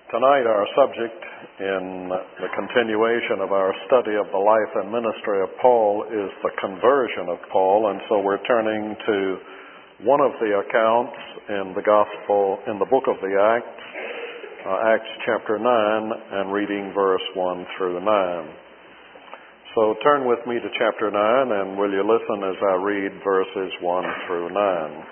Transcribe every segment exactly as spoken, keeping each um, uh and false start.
Tonight our subject in the continuation of our study of the life and ministry of Paul is the conversion of Paul, and so we're turning to one of the accounts in the gospel, in the book of the Acts, uh, Acts chapter nine, and reading verse one through nine. So turn with me to chapter nine, and will you listen as I read verses one through nine.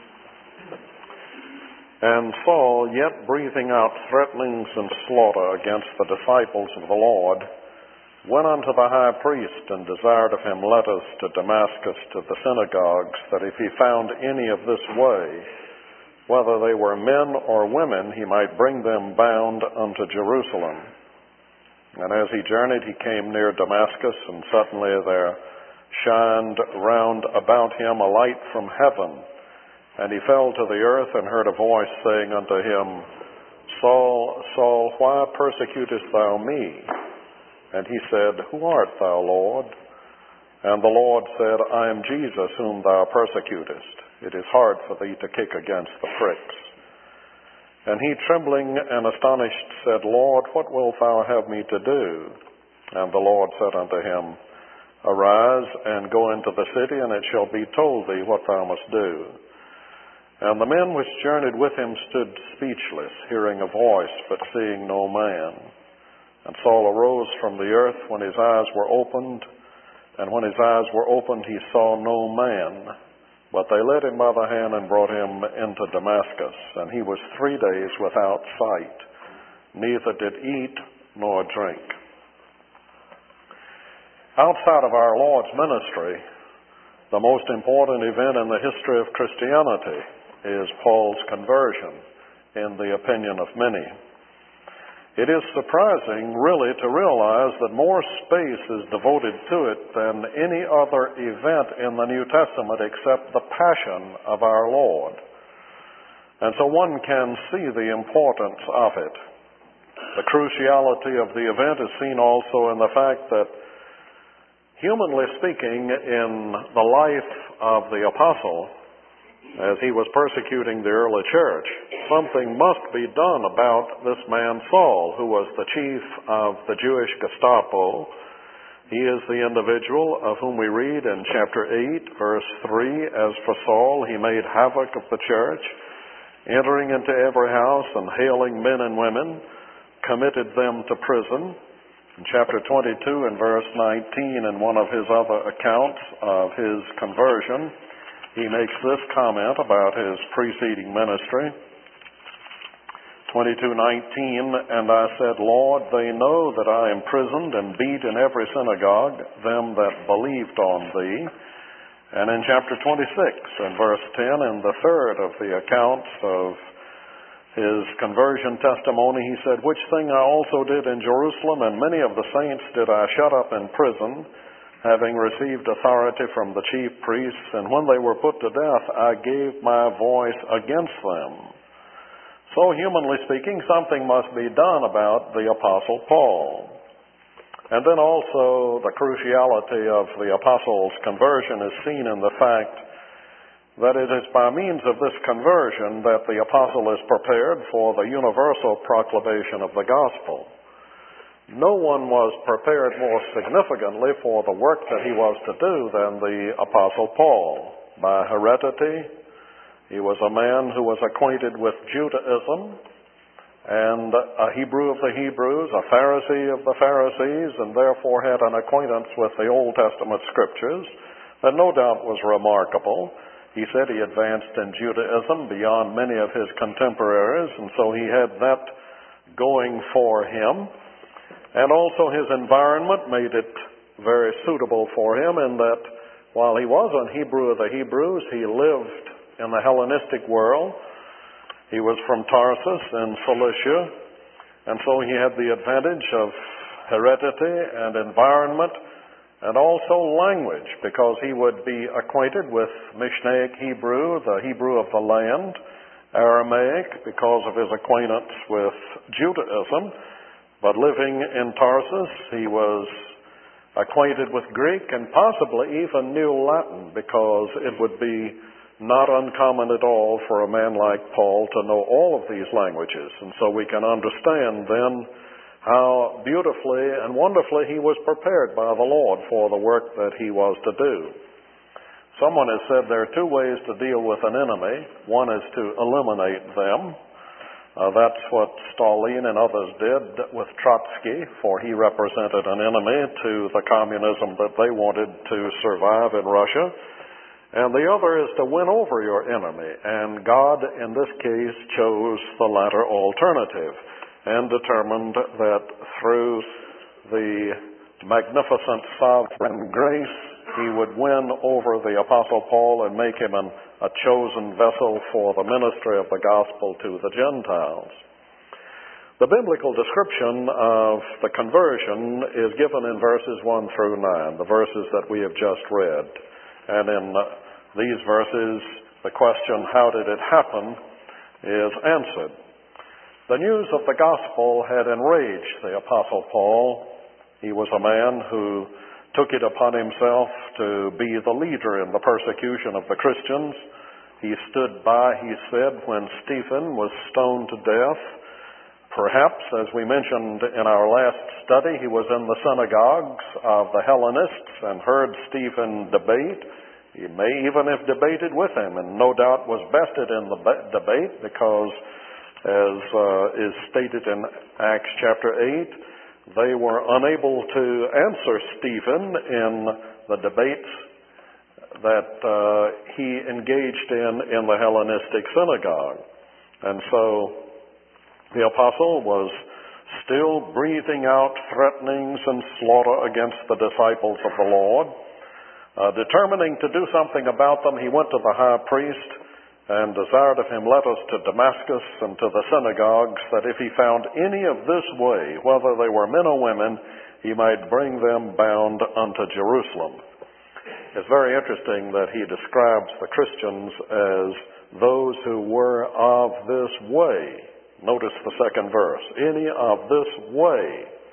And Saul, yet breathing out threatenings and slaughter against the disciples of the Lord, went unto the high priest and desired of him letters to Damascus to the synagogues, that if he found any of this way, whether they were men or women, he might bring them bound unto Jerusalem. And as he journeyed, he came near Damascus, and suddenly there shined round about him a light from heaven. And he fell to the earth and heard a voice saying unto him, Saul, Saul, why persecutest thou me? And he said, Who art thou, Lord? And the Lord said, I am Jesus whom thou persecutest. It is hard for thee to kick against the pricks. And he, trembling and astonished, said, Lord, what wilt thou have me to do? And the Lord said unto him, Arise and go into the city, and it shall be told thee what thou must do. And the men which journeyed with him stood speechless, hearing a voice, but seeing no man. And Saul arose from the earth when his eyes were opened, and when his eyes were opened he saw no man. But they led him by the hand and brought him into Damascus, and he was three days without sight, neither did eat nor drink. Outside of our Lord's ministry, the most important event in the history of Christianity is Paul's conversion, in the opinion of many. It is surprising, really, to realize that more space is devoted to it than any other event in the New Testament except the Passion of our Lord. And so one can see the importance of it. The cruciality of the event is seen also in the fact that, humanly speaking, in the life of the apostle, as he was persecuting the early church, something must be done about this man Saul, who was the chief of the Jewish Gestapo. He is the individual of whom we read in chapter eight, verse three, As for Saul, he made havoc of the church, entering into every house and hailing men and women, committed them to prison. In chapter twenty-two and verse nineteen, in one of his other accounts of his conversion, he makes this comment about his preceding ministry. twenty-two nineteen, And I said, Lord, they know that I am imprisoned and beat in every synagogue them that believed on thee. And in chapter twenty-six and verse ten, in the third of the accounts of his conversion testimony, he said, Which thing I also did in Jerusalem, and many of the saints did I shut up in prison, having received authority from the chief priests, and when they were put to death, I gave my voice against them. So, humanly speaking, something must be done about the Apostle Paul. And then also the cruciality of the Apostle's conversion is seen in the fact that it is by means of this conversion that the Apostle is prepared for the universal proclamation of the gospel. No one was prepared more significantly for the work that he was to do than the Apostle Paul. By heredity, he was a man who was acquainted with Judaism, and a Hebrew of the Hebrews, a Pharisee of the Pharisees, and therefore had an acquaintance with the Old Testament scriptures that no doubt was remarkable. He said he advanced in Judaism beyond many of his contemporaries, and so he had that going for him. And also his environment made it very suitable for him in that while he was an Hebrew of the Hebrews, he lived in the Hellenistic world. He was from Tarsus in Cilicia, and so he had the advantage of heredity and environment and also language, because he would be acquainted with Mishnaic Hebrew, the Hebrew of the land, Aramaic, because of his acquaintance with Judaism. But living in Tarsus, he was acquainted with Greek and possibly even knew Latin, because it would be not uncommon at all for a man like Paul to know all of these languages. And so we can understand then how beautifully and wonderfully he was prepared by the Lord for the work that he was to do. Someone has said there are two ways to deal with an enemy. One is to eliminate them. Uh, that's what Stalin and others did with Trotsky, for he represented an enemy to the communism that they wanted to survive in Russia. And the other is to win over your enemy. And God, in this case, chose the latter alternative and determined that through the magnificent sovereign grace, he would win over the Apostle Paul and make him an, a chosen vessel for the ministry of the gospel to the Gentiles. The biblical description of the conversion is given in verses one through nine, the verses that we have just read. And in uh, these verses, the question, how did it happen, is answered. The news of the gospel had enraged the Apostle Paul. He was a man who took it upon himself to be the leader in the persecution of the Christians. He stood by, he said, when Stephen was stoned to death. Perhaps, as we mentioned in our last study, he was in the synagogues of the Hellenists and heard Stephen debate. He may even have debated with him, and no doubt was bested in the debate because, as uh, is stated in Acts chapter eight, they were unable to answer Stephen in the debates that uh, he engaged in in the Hellenistic synagogue. And so the apostle was still breathing out threatenings and slaughter against the disciples of the Lord. Uh, determining to do something about them, he went to the high priest and desired of him letters to Damascus and to the synagogues, that if he found any of this way, whether they were men or women, he might bring them bound unto Jerusalem. It's very interesting that he describes the Christians as those who were of this way. Notice the second verse, any of this way.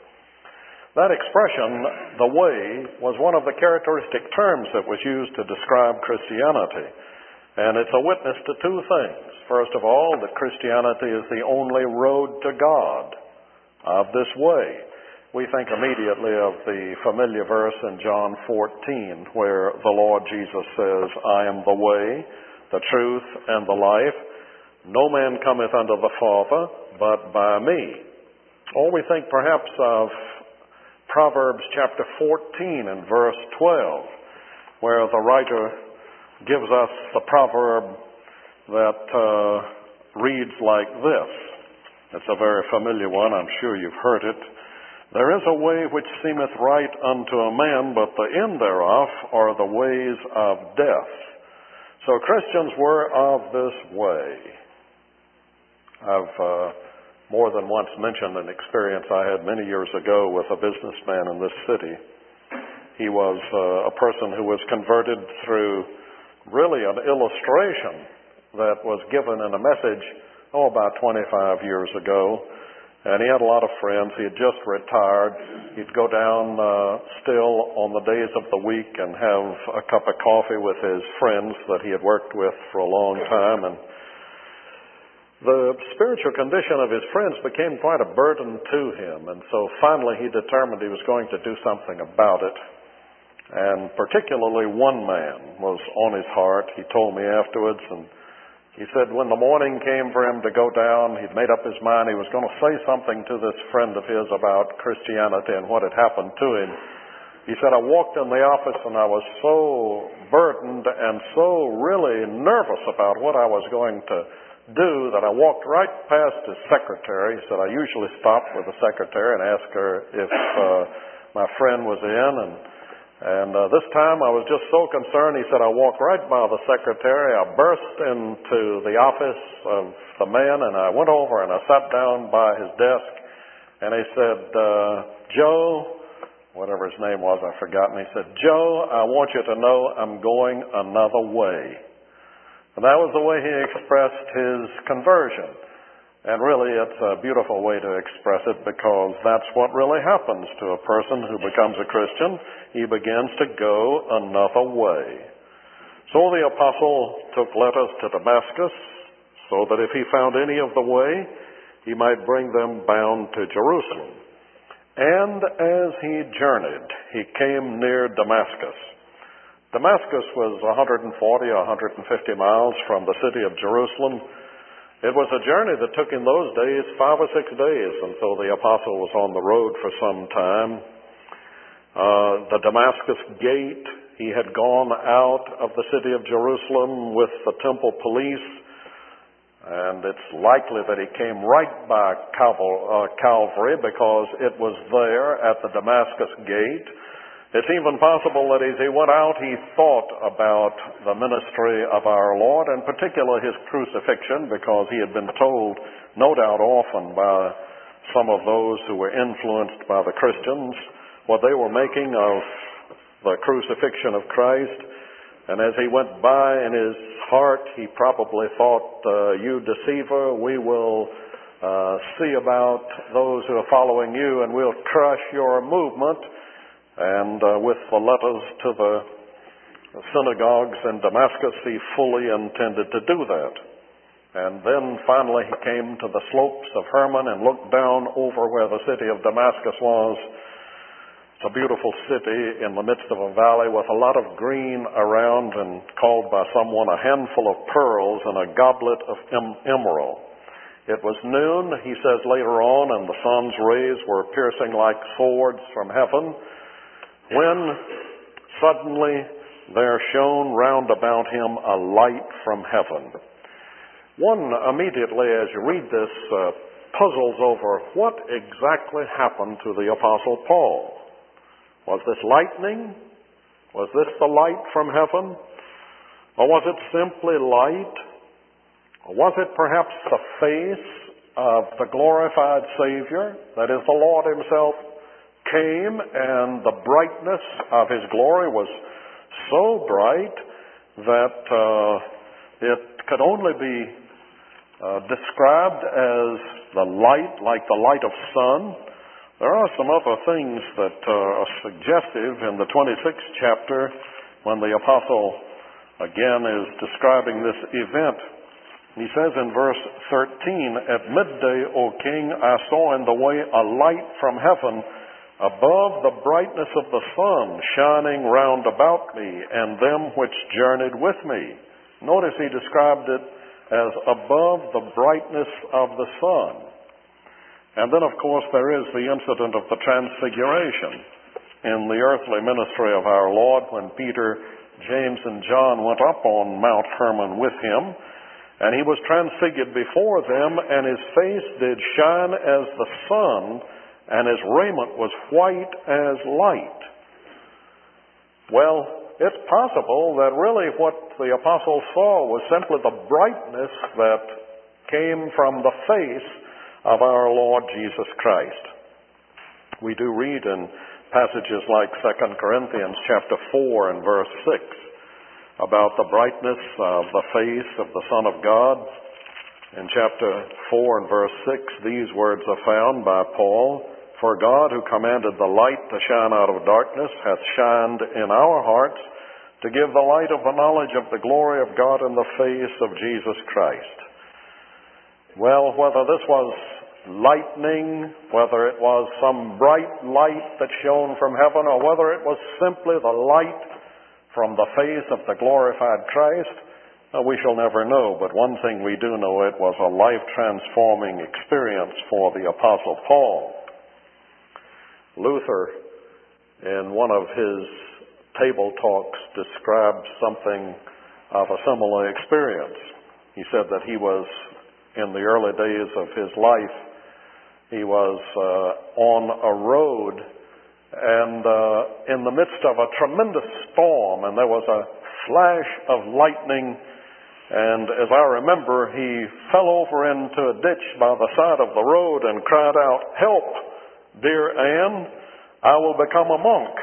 That expression, the way, was one of the characteristic terms that was used to describe Christianity. And it's a witness to two things. First of all, that Christianity is the only road to God of this way. We think immediately of the familiar verse in John fourteen, where the Lord Jesus says, I am the way, the truth, and the life. No man cometh unto the Father but by me. Or we think perhaps of Proverbs chapter fourteen and verse twelve, where the writer gives us the proverb that uh, reads like this. It's a very familiar one. I'm sure you've heard it. There is a way which seemeth right unto a man, but the end thereof are the ways of death. So Christians were of this way. I've uh, more than once mentioned an experience I had many years ago with a businessman in this city. He was uh, a person who was converted through really an illustration that was given in a message, oh, about twenty-five years ago. And he had a lot of friends. He had just retired. He'd go down uh, still on the days of the week and have a cup of coffee with his friends that he had worked with for a long time. And the spiritual condition of his friends became quite a burden to him. And so finally he determined he was going to do something about it. And particularly one man was on his heart. He told me afterwards, and he said when the morning came for him to go down, he'd made up his mind he was going to say something to this friend of his about Christianity and what had happened to him. He said, I walked in the office and I was so burdened and so really nervous about what I was going to do that I walked right past his secretary. He said, I usually stop with the secretary and ask her if uh, my friend was in, and And uh, this time I was just so concerned, he said, I walked right by the secretary. I burst into the office of the man, and I went over and I sat down by his desk. And he said, uh, Joe, whatever his name was, I've forgotten. He said, Joe, I want you to know I'm going another way. And that was the way he expressed his conversion. And really, it's a beautiful way to express it, because that's what really happens to a person who becomes a Christian. He begins to go another way. So the apostle took letters to Damascus, so that if he found any of the way, he might bring them bound to Jerusalem. And as he journeyed, he came near Damascus. Damascus was one hundred forty or one hundred fifty miles from the city of Jerusalem. It was a journey that took in those days five or six days, and so the apostle was on the road for some time. Uh, the Damascus Gate, he had gone out of the city of Jerusalem with the temple police, and it's likely that he came right by Calvary because it was there at the Damascus Gate. It's even possible that as he went out, he thought about the ministry of our Lord, and particularly his crucifixion, because he had been told, no doubt often by some of those who were influenced by the Christians, what they were making of the crucifixion of Christ. And as he went by in his heart, he probably thought, uh, you deceiver, we will uh, see about those who are following you, and we'll crush your movement. And uh, with the letters to the synagogues in Damascus, he fully intended to do that. And then finally he came to the slopes of Hermon and looked down over where the city of Damascus was. It's a beautiful city in the midst of a valley with a lot of green around, and called by someone a handful of pearls and a goblet of em- emerald. It was noon, he says later on, and the sun's rays were piercing like swords from heaven, when suddenly there shone round about him a light from heaven. One immediately, as you read this, uh, puzzles over what exactly happened to the Apostle Paul. Was this lightning? Was this the light from heaven? Or was it simply light? Or was it perhaps the face of the glorified Savior, that is, the Lord himself, came, and the brightness of his glory was so bright that uh, it could only be uh, described as the light, like the light of sun. There are some other things that uh, are suggestive in the twenty-sixth chapter when the apostle again is describing this event. He says in verse thirteen, "At midday, O king, I saw in the way a light from heaven, above the brightness of the sun, shining round about me, and them which journeyed with me." Notice he described it as above the brightness of the sun. And then, of course, there is the incident of the transfiguration in the earthly ministry of our Lord, when Peter, James, and John went up on Mount Hermon with him, and he was transfigured before them, and his face did shine as the sun, and his raiment was white as light. Well, it's possible that really what the apostle saw was simply the brightness that came from the face of our Lord Jesus Christ. We do read in passages like Second Corinthians chapter four and verse six about the brightness of the face of the Son of God. In chapter four and verse six, these words are found by Paul: "For God, who commanded the light to shine out of darkness, hath shined in our hearts to give the light of the knowledge of the glory of God in the face of Jesus Christ." Well, whether this was lightning, whether it was some bright light that shone from heaven, or whether it was simply the light from the face of the glorified Christ, uh, we shall never know. But one thing we do know, it was a life-transforming experience for the Apostle Paul. Luther, in one of his table talks, described something of a similar experience. He said that he was, in the early days of his life, he was uh, on a road, and uh, in the midst of a tremendous storm, and there was a flash of lightning, and as I remember, he fell over into a ditch by the side of the road and cried out, "Help, dear Anne, I will become a monk."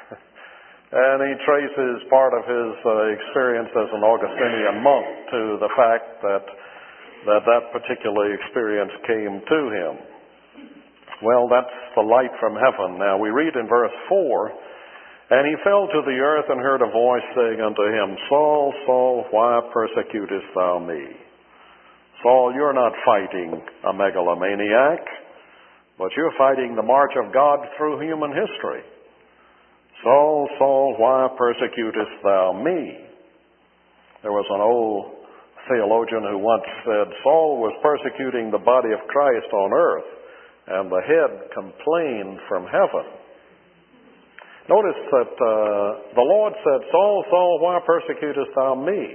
And he traces part of his uh, experience as an Augustinian monk to the fact that that that particular experience came to him. Well, that's the light from heaven. Now we read in verse four, And he fell to the earth and heard a voice saying unto him, Saul, Saul, why persecutest thou me? Saul, you're not fighting a megalomaniac, but you're fighting the march of God through human history. Saul, Saul, why persecutest thou me? There was an old theologian who once said, Saul was persecuting the body of Christ on earth, and the head complained from heaven. Notice that uh, the Lord said, Saul, Saul, why persecutest thou me?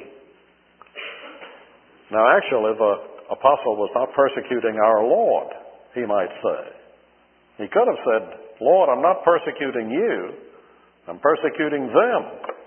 Now actually the apostle was not persecuting our Lord, he might say. He could have said, Lord, I'm not persecuting you, I'm persecuting them.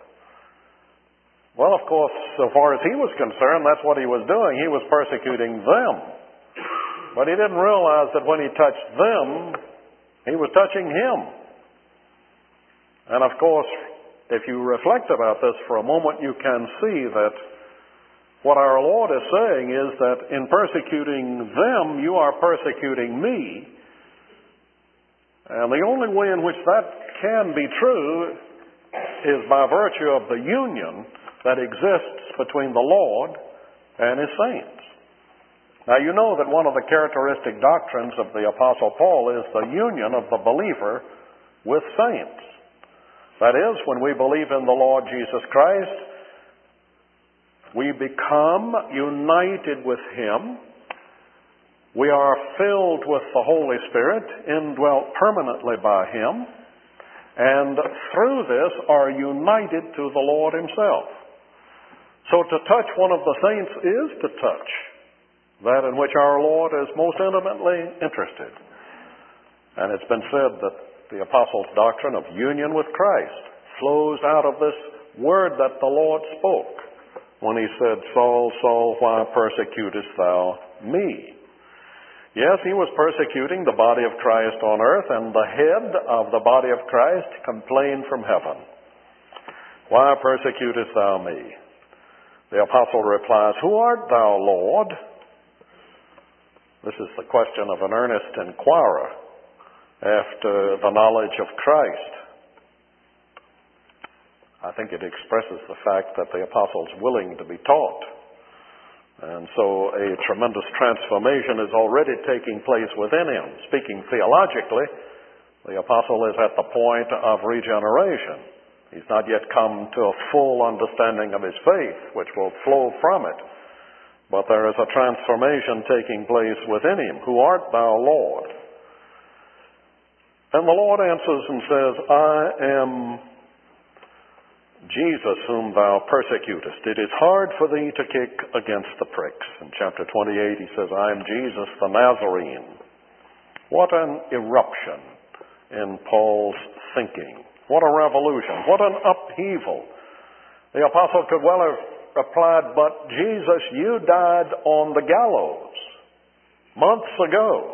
Well, of course, so far as he was concerned, that's what he was doing. He was persecuting them. But he didn't realize that when he touched them, he was touching him. And of course, if you reflect about this for a moment, you can see that what our Lord is saying is that in persecuting them, you are persecuting me. And the only way in which that can be true is by virtue of the union that exists between the Lord and His saints. Now you know that one of the characteristic doctrines of the Apostle Paul is the union of the believer with saints. That is, when we believe in the Lord Jesus Christ, we become united with Him. We are filled with the Holy Spirit, indwelt permanently by Him, and through this are united to the Lord Himself. So to touch one of the saints is to touch that in which our Lord is most intimately interested. And it's been said that the Apostles' doctrine of union with Christ flows out of this word that the Lord spoke when He said, Saul, Saul, why persecutest thou me? Yes, He was persecuting the body of Christ on earth, and the head of the body of Christ complained from heaven. Why persecutest thou me? The apostle replies, Who art thou, Lord? This is the question of an earnest inquirer after the knowledge of Christ. I think it expresses the fact that the apostle is willing to be taught. And so a tremendous transformation is already taking place within him. Speaking theologically, the apostle is at the point of regeneration. He's not yet come to a full understanding of his faith, which will flow from it. But there is a transformation taking place within him. Who art thou, Lord? And the Lord answers and says, I am Jesus whom thou persecutest. It is hard for thee to kick against the pricks. In chapter twenty-eight he says, I am Jesus the Nazarene. What an eruption in Paul's thinking. What a revolution. What an upheaval. The apostle could well have replied, but Jesus, you died on the gallows months ago.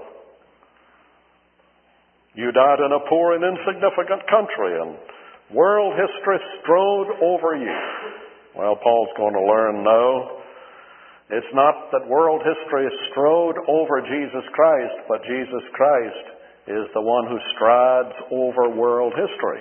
You died in a poor and insignificant country, and world history strode over you. Well, Paul's going to learn, no. It's not that world history strode over Jesus Christ, but Jesus Christ is the one who strides over world history.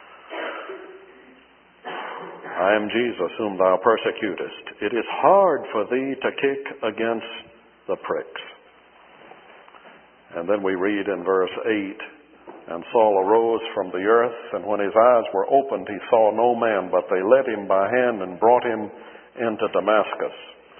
I am Jesus whom thou persecutest. It is hard for thee to kick against the pricks. And then we read in verse eight, And Saul arose from the earth, and when his eyes were opened, he saw no man, but they led him by hand and brought him into Damascus.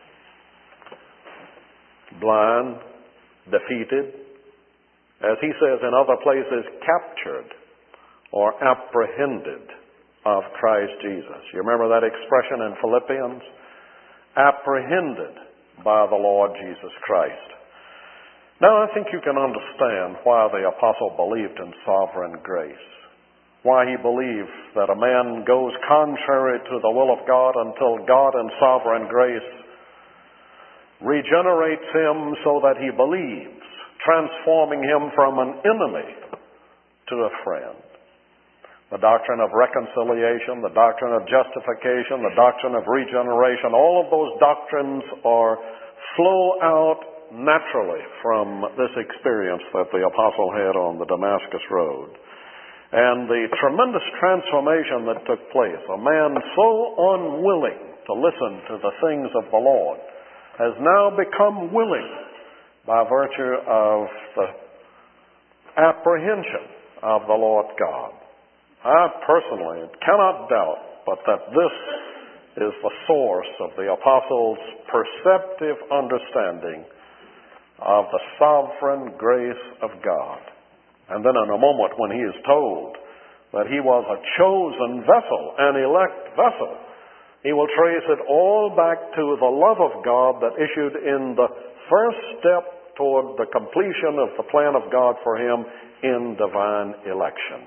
Blind, defeated, as he says in other places, captured or apprehended of Christ Jesus. You remember that expression in Philippians? Apprehended by the Lord Jesus Christ. Now, I think you can understand why the apostle believed in sovereign grace. Why he believed that a man goes contrary to the will of God until God in sovereign grace regenerates him so that he believes, transforming him from an enemy to a friend. The doctrine of reconciliation, the doctrine of justification, the doctrine of regeneration, all of those doctrines are flow out naturally from this experience that the apostle had on the Damascus road. and the tremendous transformation that took place. A man so unwilling to listen to the things of the Lord has now become willing by virtue of the apprehension of the Lord God. I personally cannot doubt but that this is the source of the apostle's perceptive understanding of the sovereign grace of God. And then in a moment when he is told that he was a chosen vessel, an elect vessel, he will trace it all back to the love of God that issued in the first step toward the completion of the plan of God for him in divine election.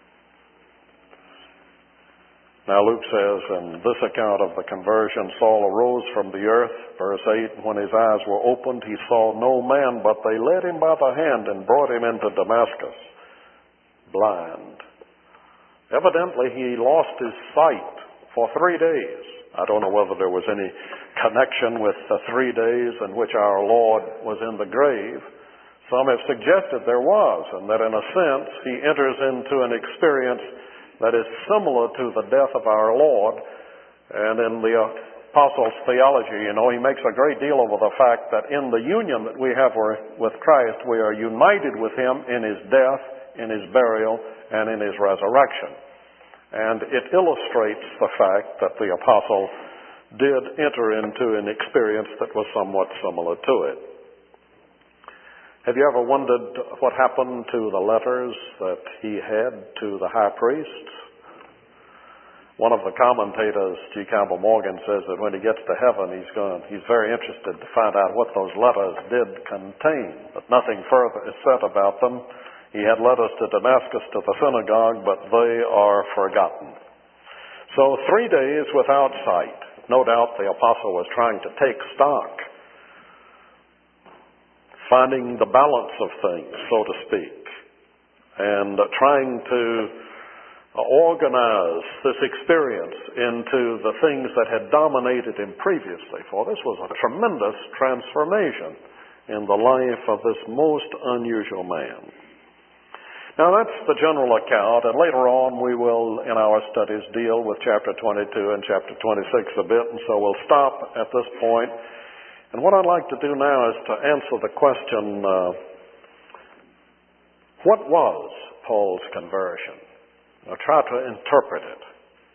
Now Luke says, in this account of the conversion, Saul arose from the earth, verse eight, and when his eyes were opened, he saw no man, but they led him by the hand and brought him into Damascus, blind. Evidently, he lost his sight for three days. I don't know whether there was any connection with the three days in which our Lord was in the grave. Some have suggested there was, and that in a sense, he enters into an experience that is similar to the death of our Lord. And in the Apostles' theology, you know, he makes a great deal over the fact that in the union that we have with Christ, we are united with him in his death, in his burial, and in his resurrection. And it illustrates the fact that the apostle did enter into an experience that was somewhat similar to it. Have you ever wondered what happened to the letters that he had to the high priest? One of the commentators, G. Campbell Morgan, says that when he gets to heaven, he's going, he's very interested to find out what those letters did contain. But nothing further is said about them. He had letters to Damascus, to the synagogue, but they are forgotten. So three days without sight. No doubt the apostle was trying to take stock, finding the balance of things, so to speak, and uh, trying to uh, organize this experience into the things that had dominated him previously. For this was a tremendous transformation in the life of this most unusual man. Now that's the general account, and later on we will, in our studies, deal with chapter twenty-two and chapter twenty-six a bit, and so we'll stop at this point. And what I'd like to do now is to answer the question, uh, what was Paul's conversion? I'll try to interpret it.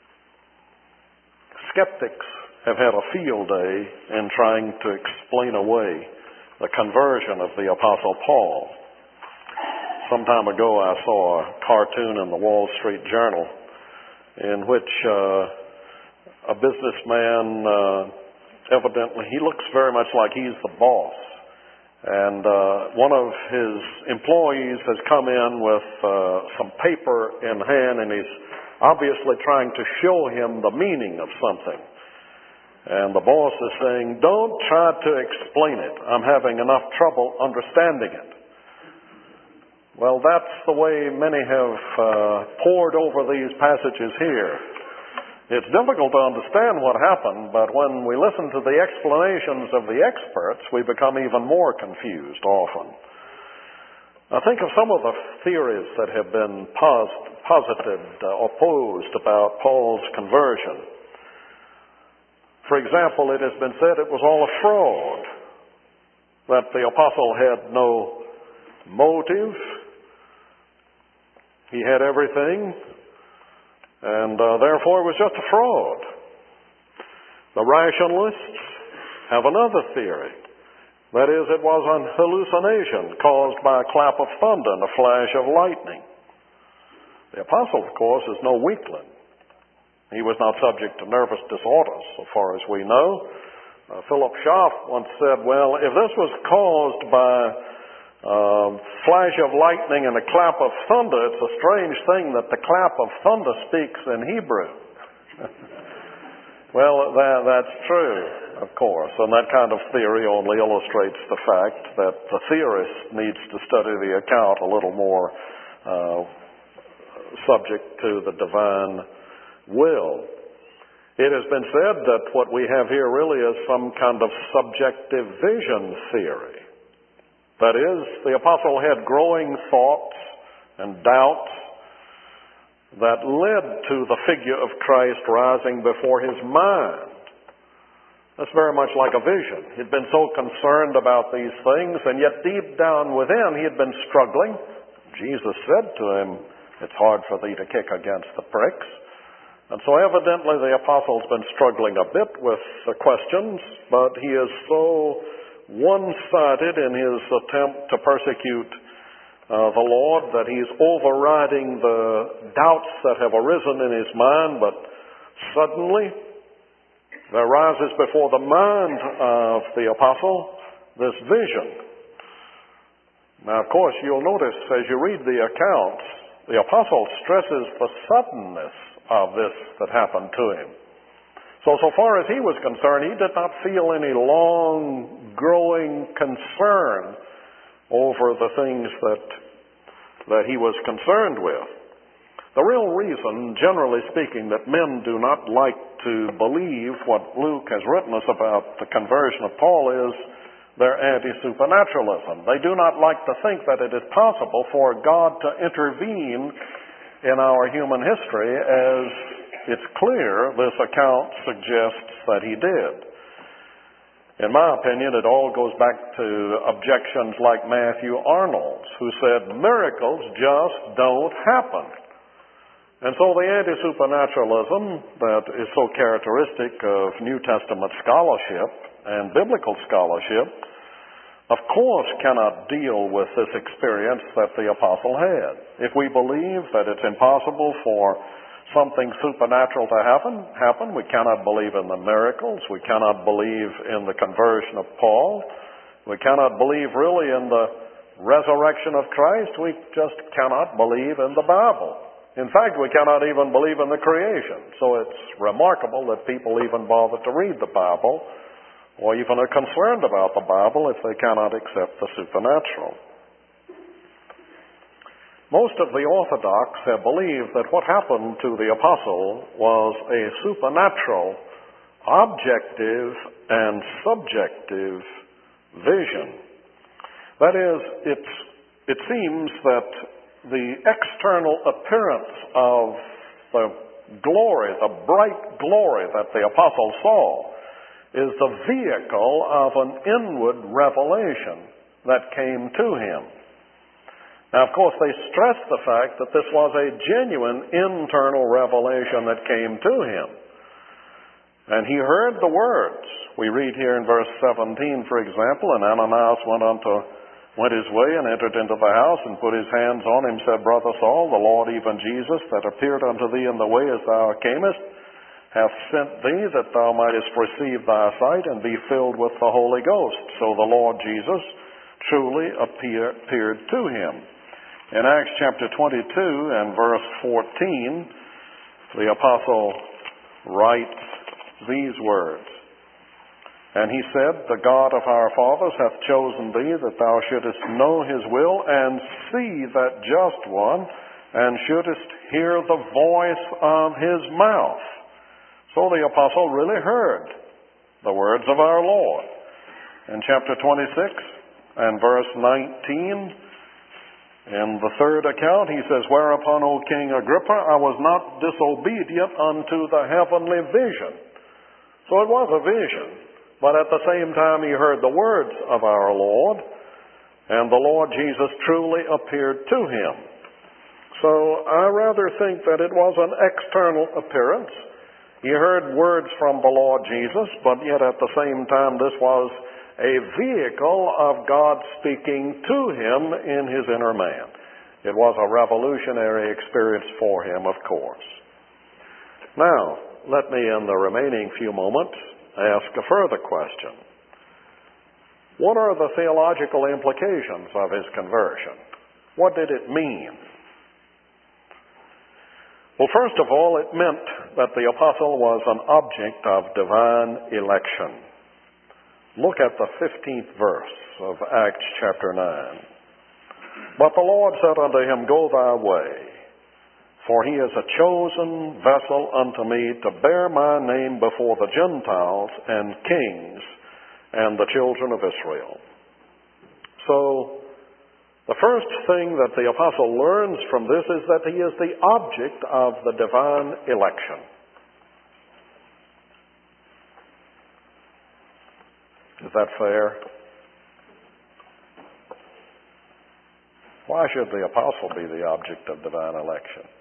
Skeptics have had a field day in trying to explain away the conversion of the Apostle Paul. Some time ago I saw a cartoon in the Wall Street Journal in which uh, a businessman uh, evidently, he looks very much like he's the boss. And uh, one of his employees has come in with uh, some paper in hand, and he's obviously trying to show him the meaning of something. And the boss is saying, "Don't try to explain it. I'm having enough trouble understanding it." Well, that's the way many have uh, pored over these passages here. It's difficult to understand what happened, but when we listen to the explanations of the experts, we become even more confused often. Now think of some of the theories that have been pos- posited uh, or posed about Paul's conversion. For example, it has been said it was all a fraud, that the apostle had no motive, he had everything, and uh, therefore it was just a fraud. The rationalists have another theory. That is, it was an hallucination caused by a clap of thunder and a flash of lightning. The apostle, of course, is no weakling. He was not subject to nervous disorders, so far as we know. Uh, Philip Schaff once said, well, if this was caused by Uh, flash of lightning and a clap of thunder, it's a strange thing that the clap of thunder speaks in Hebrew. Well, that, that's true, of course, and that kind of theory only illustrates the fact that the theorist needs to study the account a little more uh, subject to the divine will. It has been said that what we have here really is some kind of subjective vision theory. That is, the apostle had growing thoughts and doubts, that led to the figure of Christ rising before his mind. That's very much like a vision. He'd been so concerned about these things, and yet deep down within he had been struggling. Jesus said to him, "It's hard for thee to kick against the pricks." And so evidently the apostle's been struggling a bit with the questions, but he is so one-sided in his attempt to persecute uh, the Lord that he's overriding the doubts that have arisen in his mind, but suddenly there rises before the mind of the apostle this vision. Now, of course, you'll notice as you read the accounts, the apostle stresses the suddenness of this that happened to him. So, so far as he was concerned, he did not feel any long, growing concern over the things that, that he was concerned with. The real reason, generally speaking, that men do not like to believe what Luke has written us about the conversion of Paul is their anti-supernaturalism. They do not like to think that it is possible for God to intervene in our human history, as it's clear this account suggests that he did. In my opinion, it all goes back to objections like Matthew Arnold's, who said miracles just don't happen. And so the anti-supernaturalism that is so characteristic of New Testament scholarship and biblical scholarship, of course, cannot deal with this experience that the apostle had. If we believe that it's impossible for something supernatural to happen, happen, we cannot believe in the miracles. We cannot believe in the conversion of Paul. We cannot believe really in the resurrection of Christ. We just cannot believe in the Bible. In fact, we cannot even believe in the creation. So it's remarkable that people even bother to read the Bible, or even are concerned about the Bible if they cannot accept the supernatural. Most of the Orthodox have believed that what happened to the apostle was a supernatural, objective, and subjective vision. That is, it's, it seems that the external appearance of the glory, the bright glory that the apostle saw, is the vehicle of an inward revelation that came to him. Now, of course, they stress the fact that this was a genuine internal revelation that came to him. And he heard the words. We read here in verse seventeen, for example, and Ananias went unto, went his way and entered into the house and put his hands on him, said, Brother Saul, the Lord, even Jesus, that appeared unto thee in the way as thou camest, hath sent thee that thou mightest receive thy sight and be filled with the Holy Ghost. So the Lord Jesus truly appear, appeared to him. In Acts chapter twenty-two and verse fourteen, the apostle writes these words, And he said, The God of our fathers hath chosen thee, that thou shouldest know his will, and see that just one, and shouldest hear the voice of his mouth. So the apostle really heard the words of our Lord. In chapter twenty-six and verse nineteen, in the third account, he says, Whereupon, O King Agrippa, I was not disobedient unto the heavenly vision. So it was a vision, but at the same time he heard the words of our Lord, and the Lord Jesus truly appeared to him. So I rather think that it was an external appearance. He heard words from the Lord Jesus, but yet at the same time this was a vehicle of God speaking to him in his inner man. It was a revolutionary experience for him, of course. Now, let me in the remaining few moments ask a further question. What are the theological implications of his conversion? What did it mean? Well, first of all, it meant that the apostle was an object of divine election. Look at the fifteenth verse of Acts chapter nine. But the Lord said unto him, Go thy way, for he is a chosen vessel unto me to bear my name before the Gentiles and kings and the children of Israel. So, The first thing that the apostle learns from this is that he is the object of the divine election. Is that fair? Why should the apostle be the object of divine election?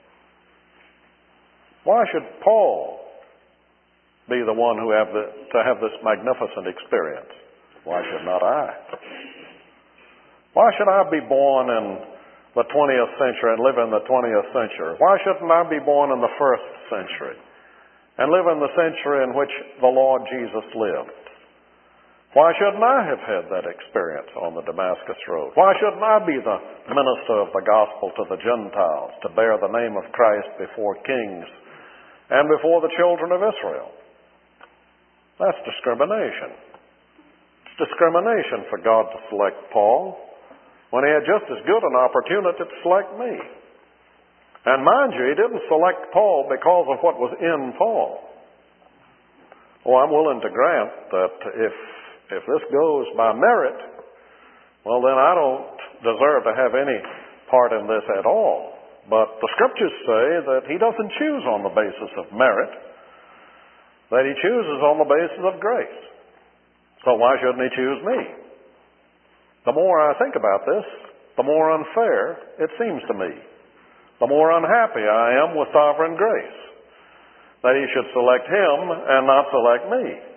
Why should Paul be the one who have the, to have this magnificent experience? Why should not I? Why should I be born in the twentieth century and live in the twentieth century? Why shouldn't I be born in the first century and live in the century in which the Lord Jesus lived? Why shouldn't I have had that experience on the Damascus Road? Why shouldn't I be the minister of the gospel to the Gentiles, to bear the name of Christ before kings and before the children of Israel? That's discrimination. It's discrimination for God to select Paul when he had just as good an opportunity to select me. And mind you, he didn't select Paul because of what was in Paul. Oh, I'm willing to grant that if if this goes by merit, well, then I don't deserve to have any part in this at all. But the Scriptures say that he doesn't choose on the basis of merit, that he chooses on the basis of grace. So why shouldn't he choose me? The more I think about this, the more unfair it seems to me. The more unhappy I am with sovereign grace, that he should select him and not select me.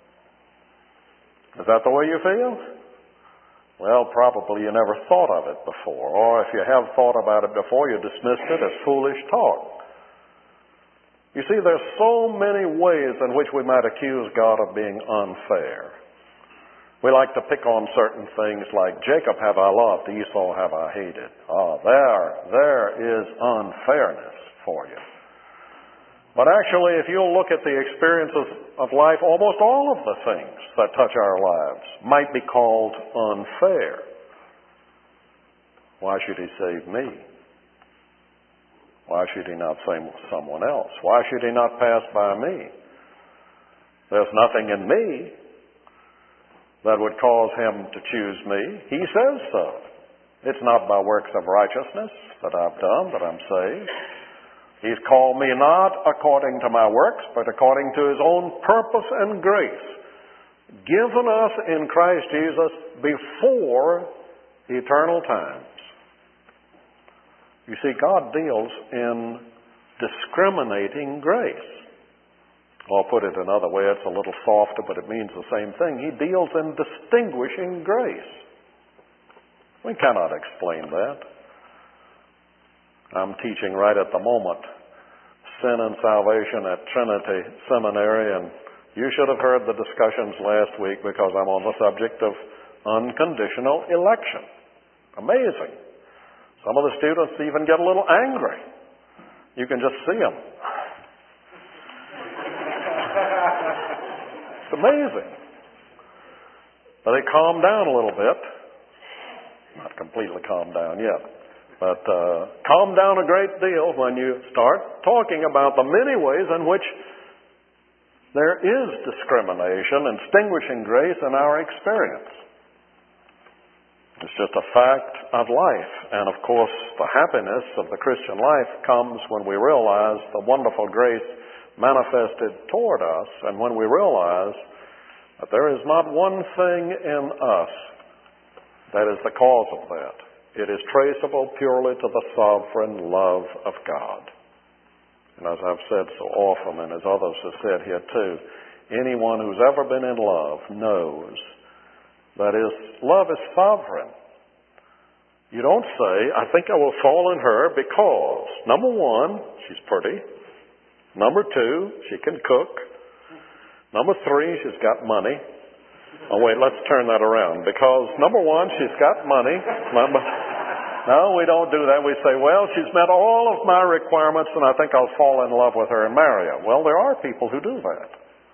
Is that the way you feel? Well, probably you never thought of it before. Or if you have thought about it before, you dismissed it as foolish talk. You see, there's so many ways in which we might accuse God of being unfair. We like to pick on certain things like, Jacob have I loved, Esau have I hated. Ah, there, there is unfairness for you. But actually, if you'll look at the experiences of life, almost all of the things that touch our lives might be called unfair. Why should he save me? Why should he not save someone else? Why should he not pass by me? There's nothing in me that would cause him to choose me. He says so. It's not by works of righteousness that I've done that I'm saved. He's called me not according to my works, but according to his own purpose and grace, given us in Christ Jesus before eternal times. You see, God deals in discriminating grace. I'll put it another way, it's a little softer, but it means the same thing. He deals in distinguishing grace. We cannot explain that. I'm teaching right at the moment Sin and Salvation at Trinity Seminary, and you should have heard the discussions last week because I'm on the subject of unconditional election. Amazing. Some of the students even get a little angry. You can just see them. It's amazing. But they calm down a little bit. Not completely calmed down yet. But uh, calm down a great deal when you start talking about the many ways in which there is discrimination and distinguishing grace in our experience. It's just a fact of life. And of course, the happiness of the Christian life comes when we realize the wonderful grace manifested toward us, and when we realize that there is not one thing in us that is the cause of that. It is traceable purely to the sovereign love of God. And as I've said so often, and as others have said here too, anyone who's ever been in love knows that his love is sovereign. You don't say, I think I will fall in her because, number one, she's pretty. Number two, she can cook. Number three, she's got money. Oh, wait, let's turn that around. Because, number one, she's got money. Number, no, we don't do that. We say, well, she's met all of my requirements, and I think I'll fall in love with her and marry her. Well, there are people who do that.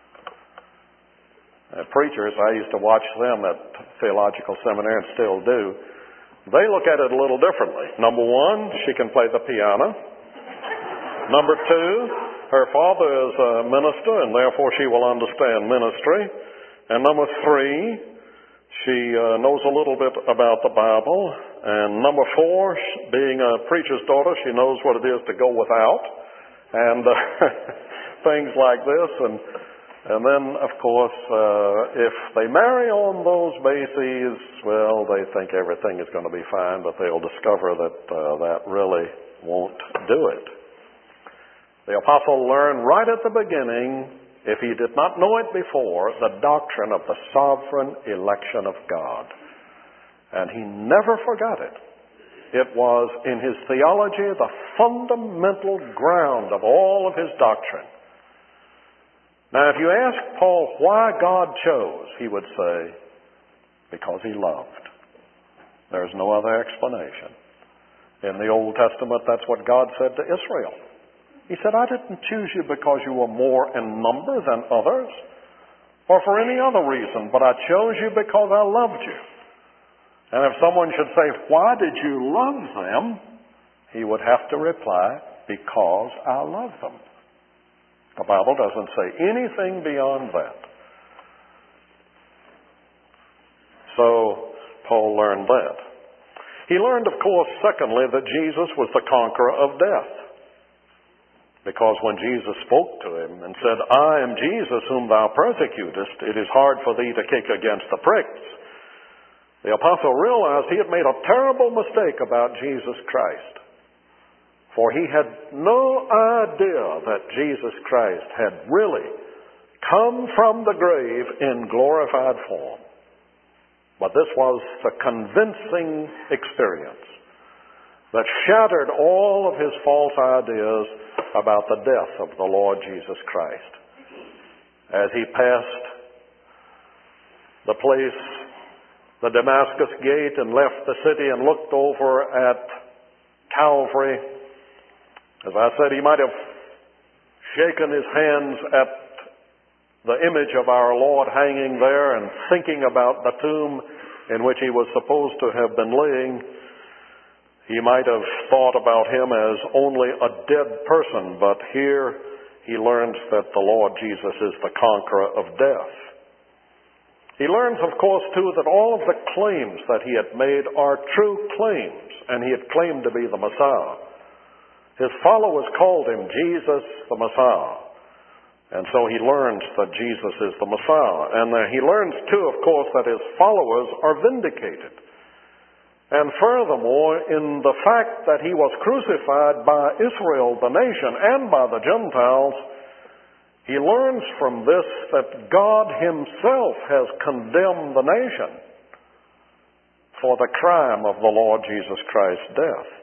Uh, preachers, I used to watch them at theological seminary and still do. They look at it a little differently. Number one, she can play the piano. Number two, her father is a minister, and therefore she will understand ministry. And number three, she uh, knows a little bit about the Bible. And number four, being a preacher's daughter, she knows what it is to go without, and uh, things like this. And and then, of course, uh, if they marry on those bases, well, they think everything is going to be fine, but they'll discover that uh, that really won't do it. The apostle learned right at the beginning, if he did not know it before, the doctrine of the sovereign election of God. And he never forgot it. It was in his theology the fundamental ground of all of his doctrine. Now, if you ask Paul why God chose, he would say, because he loved. There's no other explanation. In the Old Testament, that's what God said to Israel. He said, I didn't choose you because you were more in number than others, or for any other reason, but I chose you because I loved you. And if someone should say, why did you love them? He would have to reply, because I love them. The Bible doesn't say anything beyond that. So, Paul learned that. He learned, of course, secondly, that Jesus was the conqueror of death. Because when Jesus spoke to him and said, I am Jesus whom thou persecutest, it is hard for thee to kick against the pricks. The apostle realized he had made a terrible mistake about Jesus Christ. For he had no idea that Jesus Christ had really come from the grave in glorified form. But this was the convincing experience that shattered all of his false ideas about the death of the Lord Jesus Christ. As he passed the place, the Damascus gate, and left the city and looked over at Calvary, as I said, he might have shaken his hands at the image of our Lord hanging there and thinking about the tomb in which he was supposed to have been laying. He might have thought about him as only a dead person, but here he learns that the Lord Jesus is the conqueror of death. He learns, of course, too, that all of the claims that he had made are true claims, and he had claimed to be the Messiah. His followers called him Jesus the Messiah. And so he learns that Jesus is the Messiah. And uh, he learns, too, of course, that his followers are vindicated. And furthermore, in the fact that he was crucified by Israel, the nation, and by the Gentiles, he learns from this that God himself has condemned the nation for the crime of the Lord Jesus Christ's death.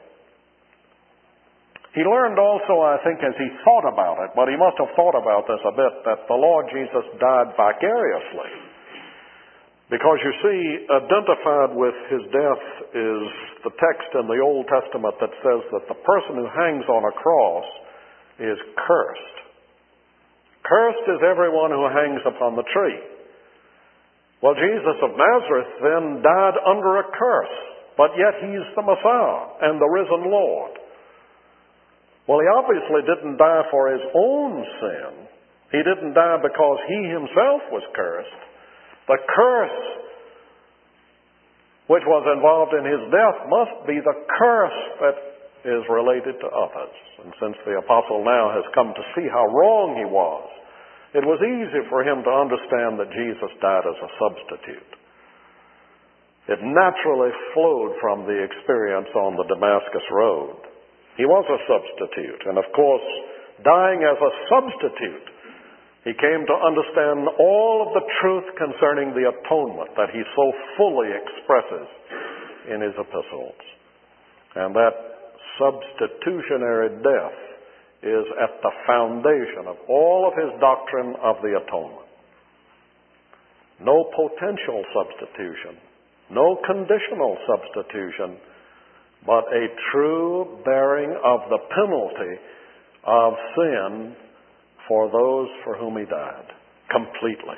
He learned also, I think, as he thought about it, but he must have thought about this a bit, that the Lord Jesus died vicariously. Because you see, identified with his death is the text in the Old Testament that says that the person who hangs on a cross is cursed. Cursed is everyone who hangs upon the tree. Well, Jesus of Nazareth then died under a curse, but yet he's the Messiah and the risen Lord. Well, he obviously didn't die for his own sin. He didn't die because he himself was cursed. The curse which was involved in his death must be the curse that is related to others. And since the apostle now has come to see how wrong he was, it was easy for him to understand that Jesus died as a substitute. It naturally flowed from the experience on the Damascus Road. He was a substitute, and of course, dying as a substitute, he came to understand all of the truth concerning the atonement that he so fully expresses in his epistles. And that substitutionary death is at the foundation of all of his doctrine of the atonement. No potential substitution, no conditional substitution, but a true bearing of the penalty of sin for those for whom he died, completely.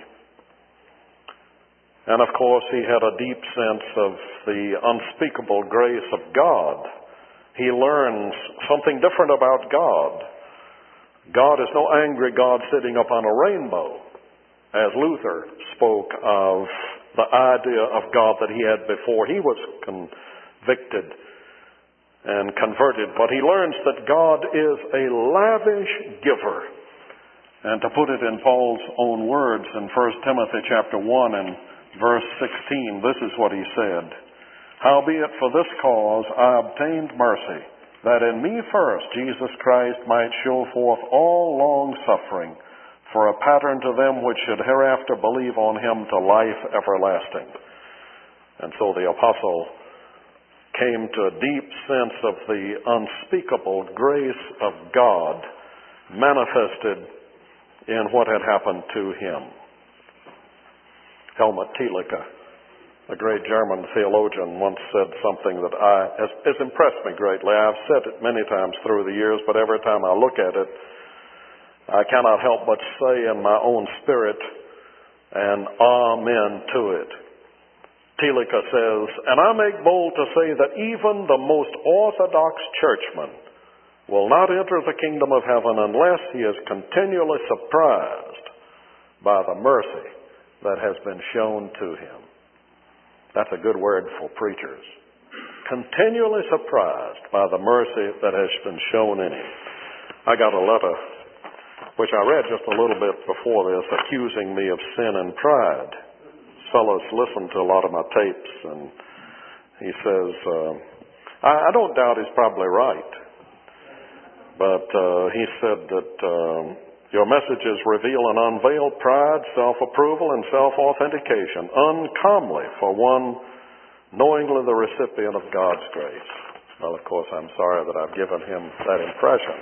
And of course, he had a deep sense of the unspeakable grace of God. He learns something different about God. God is no angry God sitting upon a rainbow, as Luther spoke of the idea of God that he had before he was converted. convicted and converted, but he learns that God is a lavish giver. And to put it in Paul's own words in First Timothy chapter one and verse sixteen, this is what he said, "Howbeit for this cause I obtained mercy, that in me first Jesus Christ might show forth all long suffering, for a pattern to them which should hereafter believe on him to life everlasting." And so the apostle came to a deep sense of the unspeakable grace of God manifested in what had happened to him. Helmut Thielicke, a great German theologian, once said something that I, has, has impressed me greatly. I've said it many times through the years, but every time I look at it, I cannot help but say in my own spirit an amen to it. Thielicke says, "And I make bold to say that even the most orthodox churchman will not enter the kingdom of heaven unless he is continually surprised by the mercy that has been shown to him." That's a good word for preachers. Continually surprised by the mercy that has been shown in him. I got a letter, which I read just a little bit before this, accusing me of sin and pride. This fellow's listened to a lot of my tapes, and he says, uh, I, I don't doubt he's probably right, but uh, he said that um, your messages reveal and unveil pride, self-approval, and self-authentication, uncomely for one knowingly the recipient of God's grace. Well, of course, I'm sorry that I've given him that impression.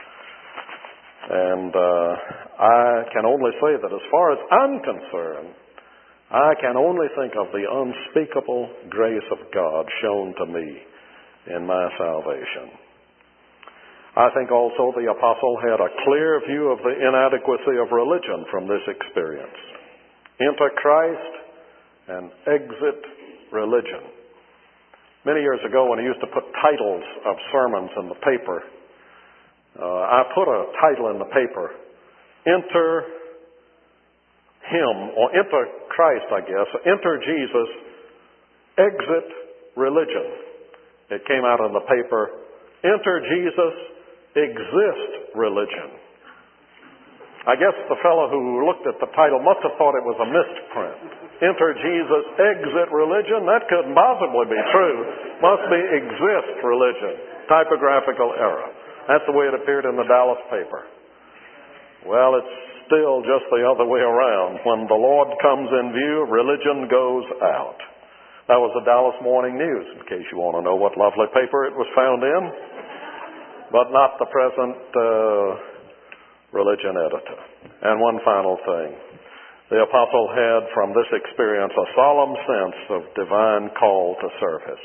And uh, I can only say that as far as I'm concerned, I can only think of the unspeakable grace of God shown to me in my salvation. I think also the apostle had a clear view of the inadequacy of religion from this experience. Enter Christ and exit religion. Many years ago, when I used to put titles of sermons in the paper, uh, I put a title in the paper, Enter Him, or Enter Christ, I guess, Enter Jesus, Exit Religion. It came out in the paper, Enter Jesus, Exist Religion. I guess the fellow who looked at the title must have thought it was a misprint. Enter Jesus, Exit Religion? That couldn't possibly be true. Must be Exist Religion. Typographical error. That's the way it appeared in the Dallas paper. Well, it's still just the other way around. When the Lord comes in view, religion goes out. That was the Dallas Morning News, in case you want to know what lovely paper it was found in. But not the present uh, religion editor. And one final thing. The apostle had from this experience a solemn sense of divine call to service.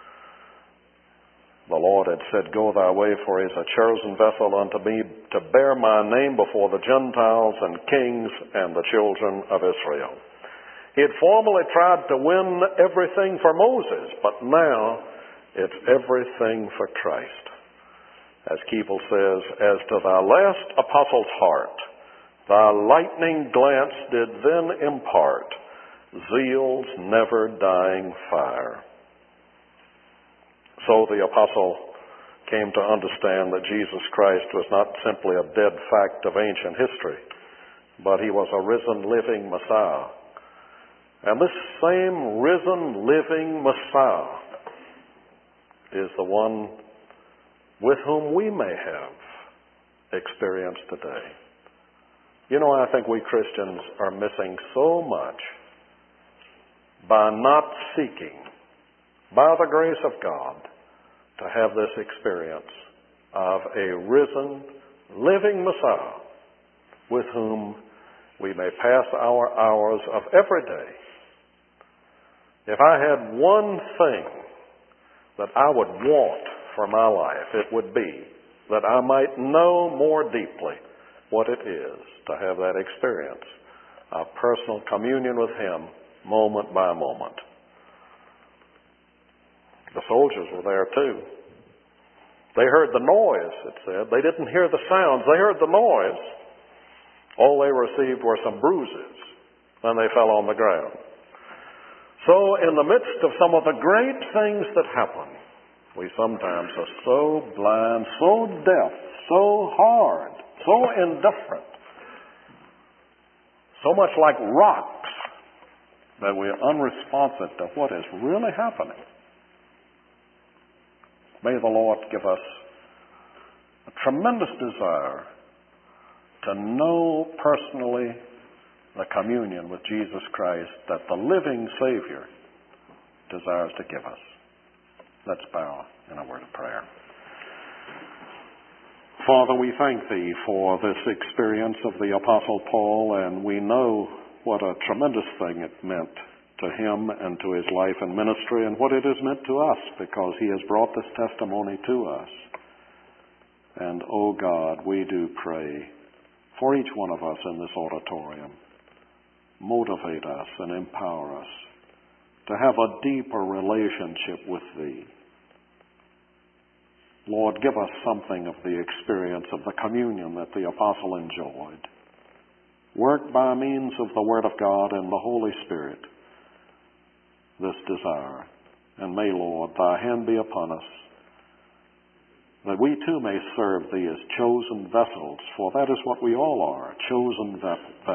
The Lord had said, "Go thy way, for he is a chosen vessel unto me to bear my name before the Gentiles and kings and the children of Israel." He had formerly tried to win everything for Moses, but now it's everything for Christ. As Keeble says, "As to thy last apostle's heart, thy lightning glance did then impart zeal's never-dying fire." So the apostle came to understand that Jesus Christ was not simply a dead fact of ancient history, but he was a risen, living Messiah. And this same risen, living Messiah is the one with whom we may have experience today. You know, I think we Christians are missing so much by not seeking, by the grace of God, to have this experience of a risen, living Messiah with whom we may pass our hours of every day. If I had one thing that I would want for my life, it would be that I might know more deeply what it is to have that experience of personal communion with Him moment by moment. The soldiers were there too. They heard the noise, it said. They didn't hear the sounds. They heard the noise. All they received were some bruises, and they fell on the ground. So in the midst of some of the great things that happen, we sometimes are so blind, so deaf, so hard, so indifferent, so much like rocks, that we are unresponsive to what is really happening. May the Lord give us a tremendous desire to know personally the communion with Jesus Christ that the living Savior desires to give us. Let's bow in a word of prayer. Father, we thank Thee for this experience of the Apostle Paul, and we know what a tremendous thing it meant to him and to his life and ministry, and what it has meant to us, because he has brought this testimony to us. And, oh God, we do pray for each one of us in this auditorium. Motivate us and empower us to have a deeper relationship with Thee. Lord, give us something of the experience of the communion that the apostle enjoyed. Work by means of the Word of God and the Holy Spirit this desire. And may, Lord, Thy hand be upon us, that we too may serve Thee as chosen vessels, for that is what we all are, chosen vessels.